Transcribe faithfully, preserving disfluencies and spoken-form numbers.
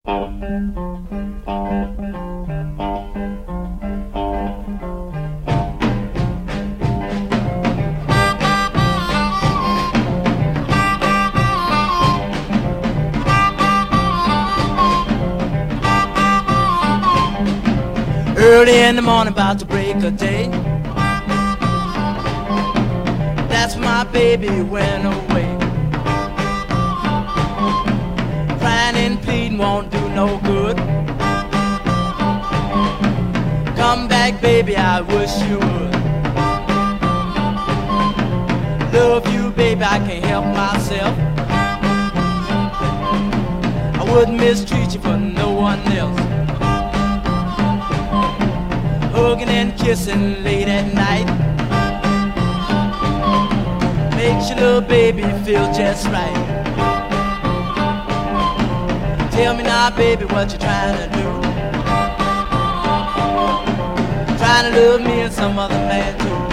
Early in the morning, about to break a day, that's when my baby went away. Crying and pleading won't do no good. Come back, baby, I wish you would. Love you, baby, I can't help myself. I wouldn't mistreat you for no one else. Hugging and kissing late at night makes your little baby feel just right. Tell me now, baby, what you trying to do? Trying to love me and some other man too.